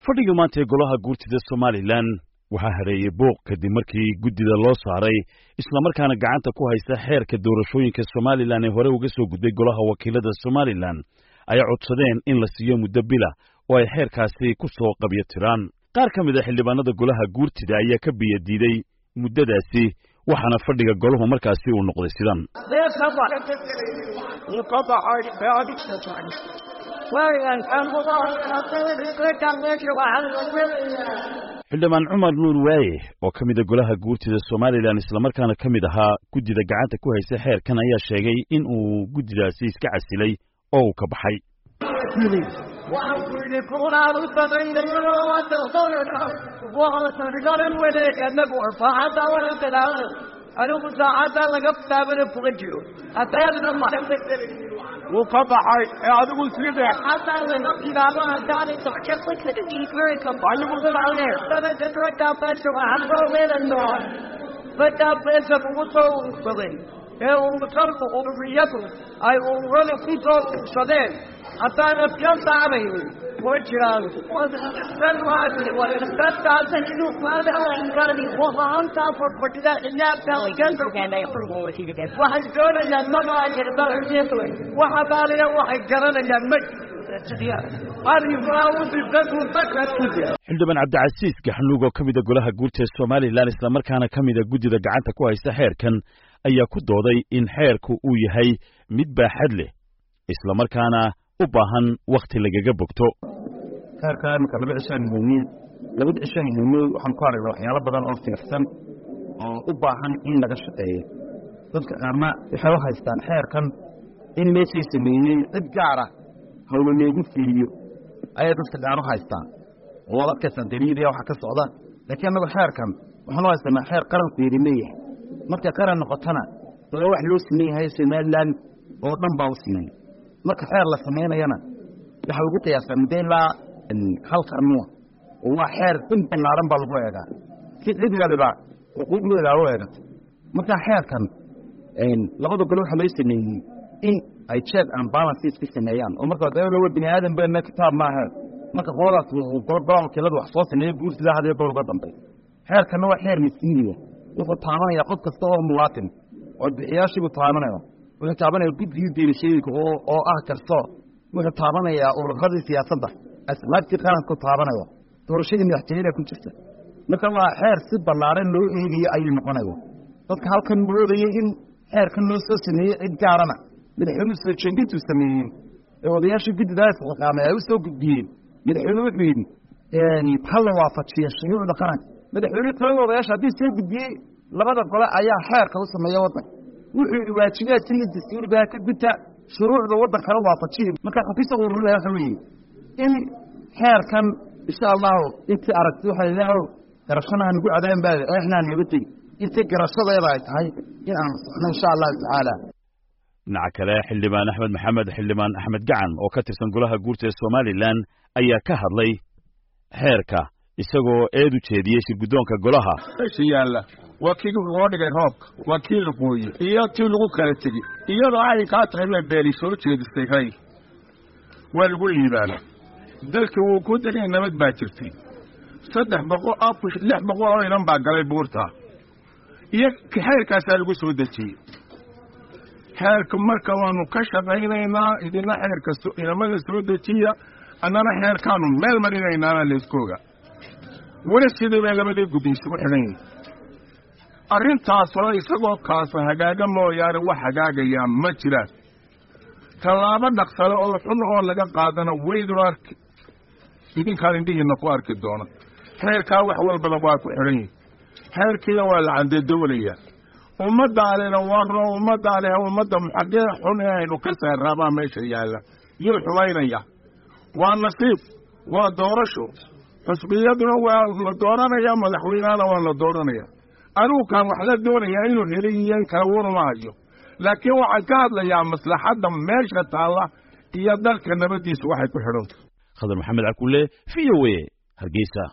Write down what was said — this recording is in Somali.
fadhiga maanta ee golaha guurtida Somaliland waxaa hareeyay booq kadib markii guddida loo saaray isla markaana gacanta ku haysta xeerka doorashooyinka Somaliland ee hore uga soo gudbay golaha wakiilada Somaliland ay codsadeen in la siiyo muddo bila oo ay xeerkaasi ku soo qabiyatiraan qaar ka mid ah xildhibaanada golaha guurtida ayaa ka biyo diiday muddadaasi waxaana fadhiga goluhu markaasi uu noqday sidan xildhibaan Cumar Nuur Waaye oo ka mid ah golaha guurtida Somaliland isla markaana ka mid ahaa guddida gacanta ku haysta xeerkan ayaa sheegay in uu guddidaasi iska casilay oo uu ka baxay وقطعي هذا قلت لي حتى لو إذا ما كان تحكي كده يفرق كمان يقول عليه أنا تترك أبشر وأحضر من النار فتأبشر وصول صدين هو مصرف وريته أي ورد في صوت صدين حتى نبيان تعبي وجرال والواحد والثالث عشان يشوف هذا إن كان يوضع أنت فرق كده الناس اللي كانوا كانوا يفرقوا وشيء كده واحد جون لما ما أجر بقى يسوي واحد قال له واحد جرنا لما xildhibaan Cabdicasiis Gaxnuug oo ka mid ah golaha guurtida Somaliland isla markaana ka mid ah guddida gacanta ku haysta xeerkan ayaa ku dooday in xeerku uu yahay mid baaxad leh isla markaana u baahan waqti lagaga bogto xeerkan ka laba cishaan waxaan ku aragnaa waxyaalo badan oo fiirsan oo u baahan in laga shaqeeyo dadka qaarna waxay haystaan xeerkan in meeshii sameeyay cid gaar ah hawlo leegu fiiriyo ayay dadka gaar u haystaan oo la kasan dariiqada waxa ka socda laakiin anagu xeerkan waxaan u haysanaa xeer qaran fiirinaya marka qaran noqotana wax loo sameeyay Somaliland oo dhan baa u sameeyay marka xeer la sameynayana waxa ugu qiyaasan la hal qarnuun oo waa xeer inta naaran baa lagu eegaa si cid waliba xuquuqdooda loo eego marka xeerkan labada gol waxa loo sameeyay in ay check and balances ka sameeyaan oo marka dawladda bini aadan baa kitaab maaha marka qoladaas go'aan kelada wax soo sameeyay guurtida hadii dowladda dambe xeerkan waa xeer masiiriya wuxuu taabanaya qof kasta oo muwaadin oo bixiyaashigu taabanaya wuxuu taabanaya guddiga deegaanka oo ah karso wuxuu taabanaya ururada siyaasadda asbaabtii qaranku taabanayo doorashada madaxtooyada ku jirta marka waa xeer si ballaaran loo eegayo ay noqonayo dadka halkan moodayay in xeerkan loo soo sameeyay cid gaarana madaxweynuhu soo jeedintu sameeyay oo odayaasha guddidaas qaameeyay ay soo gudbiyeen madaxweynuhu wuxuu yidhi hal waafajiya shuruucda qaranka madaxweynuhu talada odayaasha haddii soo gudbiyey labada gole ayaa xeerka u sameeyay waddanka wuxuu yidhi waajibaadkii dastuuriga ka gudta shuruucda waddanka kala waafajiya marka xafiiska ururada waxa weeye in xeerkan insha Allah intii aragti waxa ilaahay garashanaha nagu cadaan baa eexna nabadii intii garashadeeda ay tahay in aan insha Allah taala nacakale xildhibaan Axmed Gacan oo ka tirsan golaha guurtida Somaliland ayaa ka hadlay xeerka isagoo eedu jeediyay shirgudoonka golaha yaala wakiil loo dhigay roobka wakiil qooyi iyo tii lagu kala tagi iyadoo ay ka tahay beeri soo jeedistay hay waa lagu liibaana dalka uu ku dagay nabad baa jirtay 300 oo inan baa galay buurta iyo xeerkaas lagu soo dejiyay xeerka marka waanu ka shaqaynaynaa idina xeerka inamada soo dejiya annana xeerkaanu meel marinaynaa leeskooga wala sidoo labadii guddiis u xiran arrintaas oo isagoo kaas hagaaga mooyaane wax hagaagaya ma jiraan talaabo dhaqsale oo xun oo laga qaadana weyduna arki idinkaan indhihiina ku arki doona xeerkaa wax walba waa ku xiran xeerkiina waa la candee dawlaya ummadaalena ummadda muxaqqiq xun aynu ka saarabaa meesha yaala iyo xumaynaya waa nasiib waa doorasho xisbiyaduna waa la dooranaya madaxweynena waa la dooranaya anigu kan wax la doonaya inuu heliyan kala warmaayo laakiin waxaan ka hadlayaa maslaxadda meesha taala iyo dalka nabadiisa waxay ku xidhan Khadar Maxamed Cakulle VOA Hargeysa